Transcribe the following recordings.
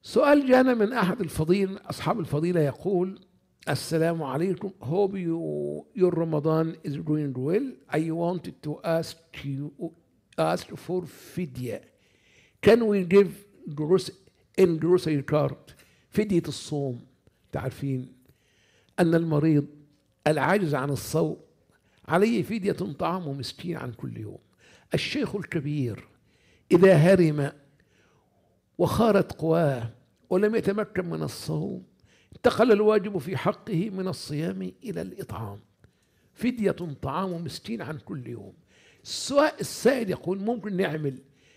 سؤال جانا من أحد أصحاب الفضيلة يقول: السلام عليكم. Hope your Ramadan is going well. I wanted to ask for fidya. Can we give grocery card فدية الصوم؟ تعرفين أن المريض العاجز عن الصوم عليه فدية طعام مسكين عن كل يوم. الشيخ الكبير إذا هرم وخارت قواه ولم يتمكن من الصوم انتقل الواجب في حقه من الصيام إلى الإطعام، فدية طعام مسكين عن كل يوم. السائل يقول: ممكن نعمل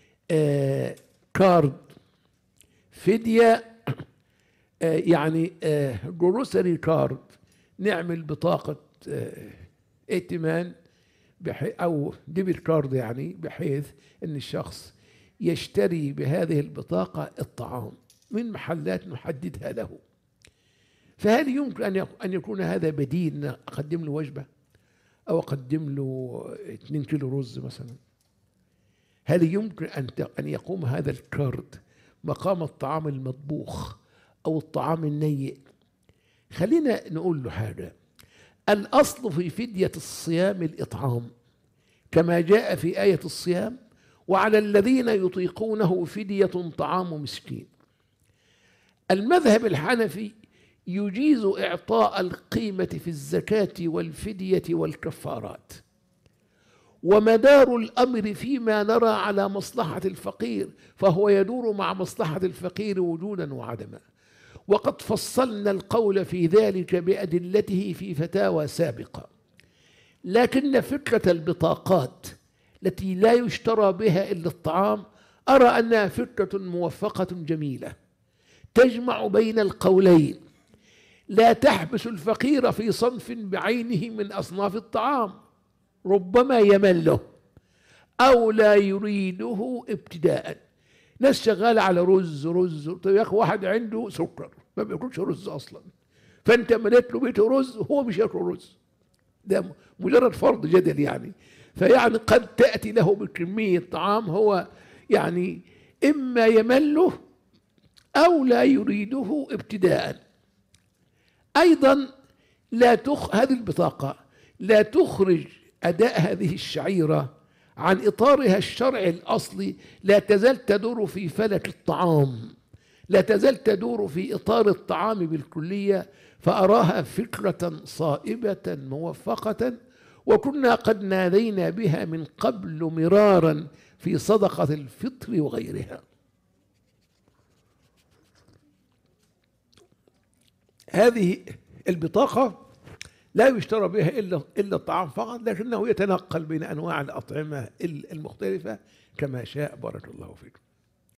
كارد فدية، يعني جروسري كارد، نعمل بطاقة ائتمان أو ديبت كارد، يعني بحيث أن الشخص يشتري بهذه البطاقة الطعام من محلات نحددها له. فهل يمكن أن يكون هذا بديل؟ أقدم له وجبة أو أقدم له 2 كيلو رز مثلا. هل يمكن أن يقوم هذا الكارد مقام الطعام المطبوخ أو الطعام النيء؟ خلينا نقول له حاجة: الأصل في فدية الصيام الإطعام كما جاء في آية الصيام: وعلى الذين يطيقونه فدية طعام مسكين. المذهب الحنفي يجيز إعطاء القيمة في الزكاة والفدية والكفارات، ومدار الأمر فيما نرى على مصلحة الفقير، فهو يدور مع مصلحة الفقير وجودا وعدما. وقد فصلنا القول في ذلك بأدلته في فتاوى سابقة. لكن فكرة البطاقات التي لا يشترى بها إلا الطعام أرى أنها فكرة موفقة جميلة تجمع بين القولين، لا تحبس الفقير في صنف بعينه من أصناف الطعام ربما يمل له أو لا يريده ابتداء. ناس شغالة على رز. طيب يا أخي، واحد عنده سكر ما بياكلش رز أصلا، فأنت مليت له بيته رز وهو مش ياكل رز. ده مجرد فرض جدل يعني. فيعني قد تأتي له بكمية طعام هو يعني إما يمله أو لا يريده ابتداء. أيضا هذه البطاقة لا تخرج أداء هذه الشعيرة عن إطارها الشرعي الأصلي، لا تزال تدور في فلك الطعام، لا تزال تدور في إطار الطعام بالكلية. فأراها فكرة صائبة موفقة، وكنا قد نادينا بها من قبل مرارا في صدقة الفطر وغيرها. هذه البطاقة لا يشترى بها إلا الطعام فقط، لكنه يتنقل بين أنواع الأطعمة المختلفة كما شاء. بارك الله فيكم.